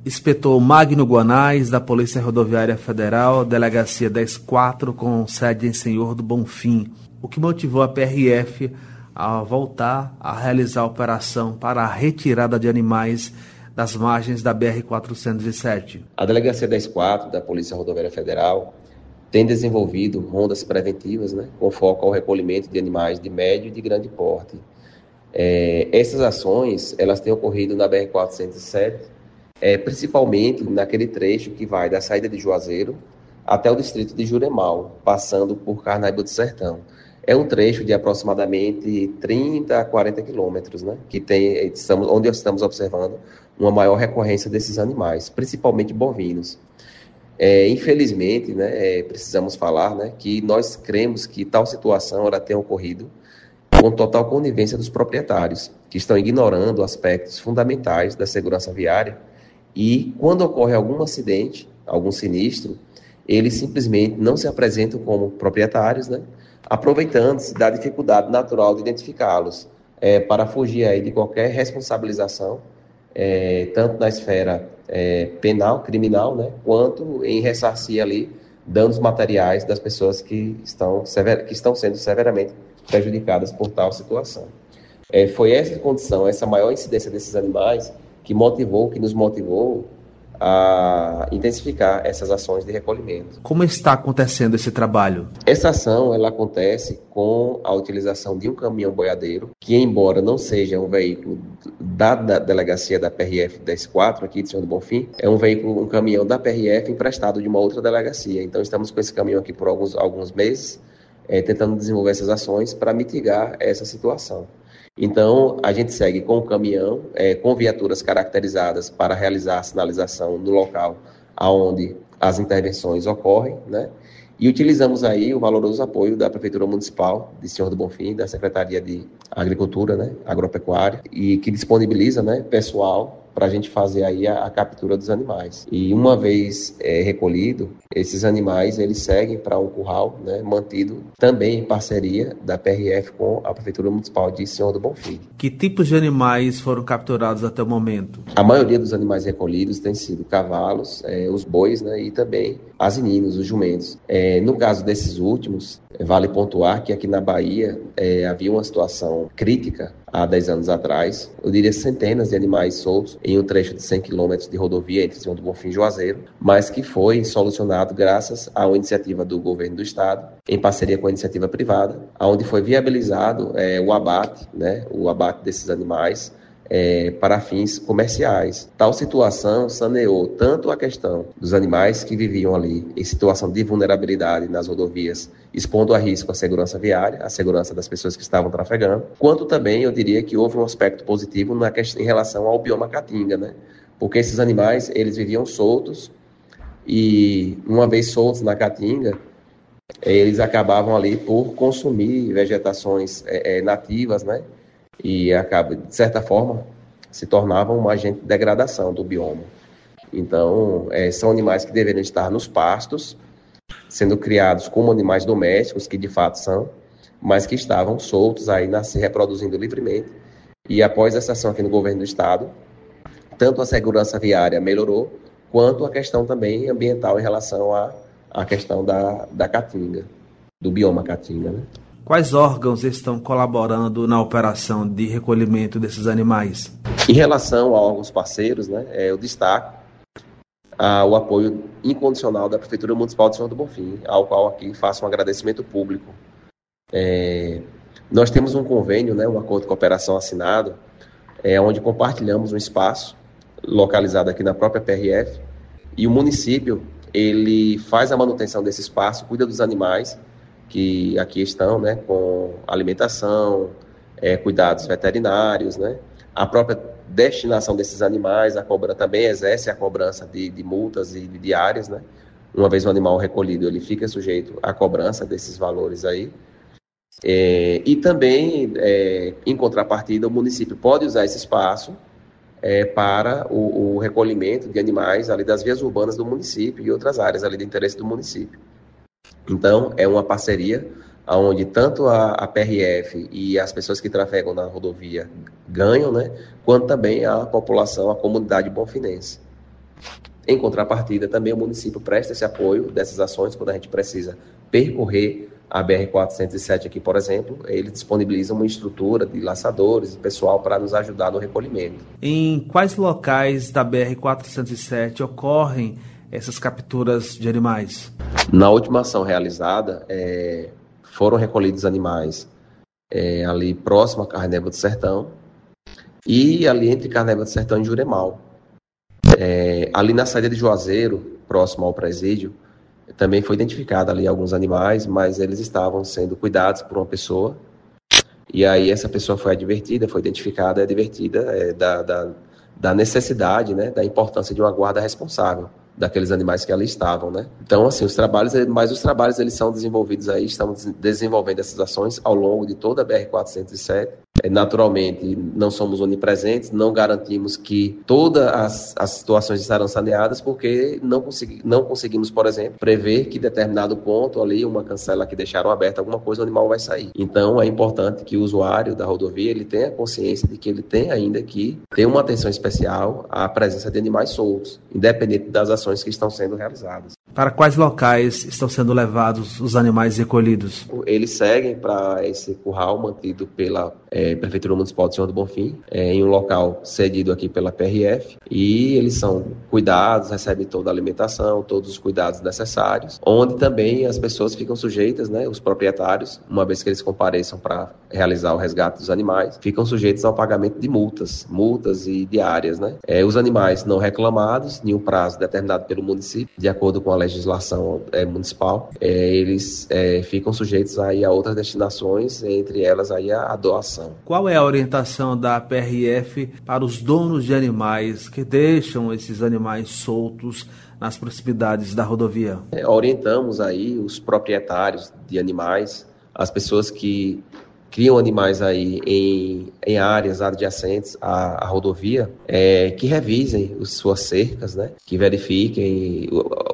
Inspetor Magno Guanais, da Polícia Rodoviária Federal, Delegacia 104, com sede em Senhor do Bonfim. O que motivou a PRF a voltar a realizar a operação para a retirada de animais das margens da BR-407? A Delegacia 104 da Polícia Rodoviária Federal tem desenvolvido rondas preventivas, com foco ao recolhimento de animais de médio e de grande porte. Essas ações elas têm ocorrido na BR-407, principalmente naquele trecho que vai da saída de Juazeiro até o distrito de Juremal, passando por Carnaíba do Sertão. É um trecho de aproximadamente 30 a 40 quilômetros, onde estamos observando uma maior recorrência desses animais, principalmente bovinos. Infelizmente, precisamos falar que nós cremos que tal situação ela tem ocorrido com total conivência dos proprietários, que estão ignorando aspectos fundamentais da segurança viária. E quando ocorre algum acidente, algum sinistro, eles simplesmente não se apresentam como proprietários, aproveitando-se da dificuldade natural de identificá-los, para fugir aí de qualquer responsabilização, tanto na esfera penal, criminal, quanto em ressarcir ali danos materiais das pessoas que estão sendo severamente prejudicadas por tal situação. Foi essa condição, essa maior incidência desses animais que nos motivou a intensificar essas ações de recolhimento. Como está acontecendo esse trabalho? Essa ação ela acontece com a utilização de um caminhão boiadeiro, que embora não seja um veículo da delegacia da PRF 104, aqui de Senhor do Bonfim, é um caminhão da PRF emprestado de uma outra delegacia. Então estamos com esse caminhão aqui por alguns meses, tentando desenvolver essas ações para mitigar essa situação. Então, a gente segue com o caminhão, com viaturas caracterizadas para realizar a sinalização no local onde as intervenções ocorrem, e utilizamos aí o valoroso apoio da Prefeitura Municipal de Senhor do Bonfim, da Secretaria de Agricultura, Agropecuária, e que disponibiliza, pessoal para a gente fazer aí a captura dos animais. E uma vez recolhido, esses animais eles seguem para um curral, mantido também em parceria da PRF com a Prefeitura Municipal de Senhor do Bonfim. Que tipos de animais foram capturados até o momento? A maioria dos animais recolhidos tem sido cavalos, os bois, e também asininos, os jumentos. No caso desses últimos, vale pontuar que aqui na Bahia havia uma situação crítica há 10 anos atrás, eu diria centenas de animais soltos em um trecho de 100 quilômetros de rodovia entre Senhor do Bonfim e Juazeiro, mas que foi solucionado graças a uma iniciativa do governo do estado, em parceria com a iniciativa privada, onde foi viabilizado o abate desses animais, para fins comerciais. Tal situação saneou tanto a questão dos animais que viviam ali em situação de vulnerabilidade nas rodovias, expondo a risco a segurança viária, a segurança das pessoas que estavam trafegando, quanto também eu diria que houve um aspecto positivo em relação ao bioma caatinga, porque esses animais eles viviam soltos e uma vez soltos na caatinga, eles acabavam ali por consumir vegetações nativas, e acaba, de certa forma, se tornavam um agente de degradação do bioma. Então, são animais que deveriam estar nos pastos, sendo criados como animais domésticos, que de fato são, mas que estavam soltos aí, se reproduzindo livremente. E após essa ação aqui no governo do estado, tanto a segurança viária melhorou, quanto a questão também ambiental em relação à questão da caatinga, do bioma caatinga, Quais órgãos estão colaborando na operação de recolhimento desses animais? Em relação a órgãos parceiros, eu destaco o apoio incondicional da Prefeitura Municipal de Senhor do Bonfim, ao qual aqui faço um agradecimento público. Nós temos um convênio, um acordo de cooperação assinado, onde compartilhamos um espaço localizado aqui na própria PRF, e o município ele faz a manutenção desse espaço, cuida dos animais que aqui estão, com alimentação, cuidados veterinários, a própria destinação desses animais, também exerce a cobrança de multas e de diárias, Uma vez o animal recolhido, ele fica sujeito à cobrança desses valores aí. E também, em contrapartida, o município pode usar esse espaço para o recolhimento de animais ali das vias urbanas do município e outras áreas ali de interesse do município. Então, é uma parceria onde tanto a PRF e as pessoas que trafegam na rodovia ganham, quanto também a população, a comunidade bonfinense. Em contrapartida, também o município presta esse apoio dessas ações quando a gente precisa percorrer a BR-407 aqui, por exemplo. Ele disponibiliza uma estrutura de laçadores e pessoal para nos ajudar no recolhimento. Em quais locais da BR-407 ocorrem essas capturas de animais? Na última ação realizada, foram recolhidos animais ali próximo a Carneva do Sertão e ali entre Carneva do Sertão e Juremal. Ali na saída de Juazeiro, próximo ao presídio, também foi identificado ali alguns animais, mas eles estavam sendo cuidados por uma pessoa. E aí essa pessoa foi identificada e advertida da necessidade, né, da importância de uma guarda responsável daqueles animais que ali estavam, né? Então, assim, os trabalhos eles são desenvolvidos aí, estamos desenvolvendo essas ações ao longo de toda a BR-407. Naturalmente, não somos onipresentes, não garantimos que todas as situações estarão saneadas, porque não conseguimos, por exemplo, prever que determinado ponto ali, uma cancela que deixaram aberta, alguma coisa, o animal vai sair. Então, é importante que o usuário da rodovia ele tenha consciência de que ele tem ainda que ter uma atenção especial à presença de animais soltos, independente das ações que estão sendo realizadas. Para quais locais estão sendo levados os animais recolhidos? Eles seguem para esse curral mantido pela Prefeitura Municipal de Senhor do Bonfim, em um local cedido aqui pela PRF, e eles são cuidados, recebem toda a alimentação, todos os cuidados necessários, onde também as pessoas ficam sujeitas, né, os proprietários, uma vez que eles compareçam para realizar o resgate dos animais, ficam sujeitos ao pagamento de multas e diárias, né? Os animais não reclamados, em um prazo determinado pelo município, de acordo com a legislação municipal, eles ficam sujeitos aí a outras destinações, entre elas aí a doação. Qual é a orientação da PRF para os donos de animais que deixam esses animais soltos nas proximidades da rodovia? Orientamos aí os proprietários de animais, as pessoas que criam animais aí em áreas adjacentes à rodovia, que revisem suas cercas, né? Que verifiquem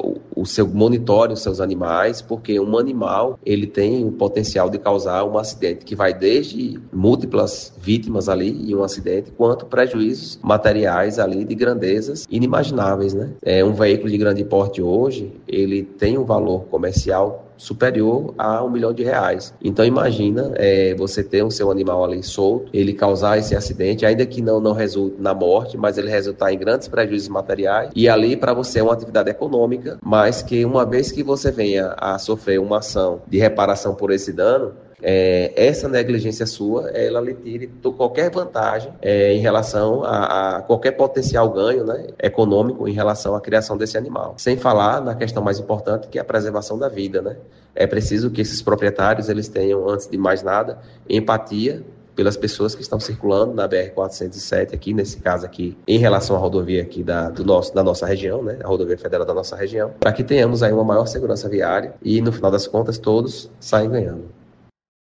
monitorem os seus animais, porque um animal ele tem o potencial de causar um acidente que vai desde múltiplas vítimas ali em um acidente, quanto prejuízos materiais ali de grandezas inimagináveis, né? Um veículo de grande porte hoje, ele tem um valor comercial superior a R$1 milhão. Então imagina você ter o seu animal ali solto, ele causar esse acidente, ainda que não resulte na morte, mas ele resultar em grandes prejuízos materiais, e ali para você é uma atividade econômica, mas que uma vez que você venha a sofrer uma ação de reparação por esse dano, essa negligência sua, ela lhe tire qualquer vantagem em relação a qualquer potencial ganho, né, econômico em relação à criação desse animal. Sem falar na questão mais importante, que é a preservação da vida, né? É preciso que esses proprietários eles tenham, antes de mais nada, empatia pelas pessoas que estão circulando na BR-407, aqui nesse caso aqui, em relação à rodovia aqui da nossa região, né, a rodovia federal da nossa região, para que tenhamos aí uma maior segurança viária e, no final das contas, todos saem ganhando.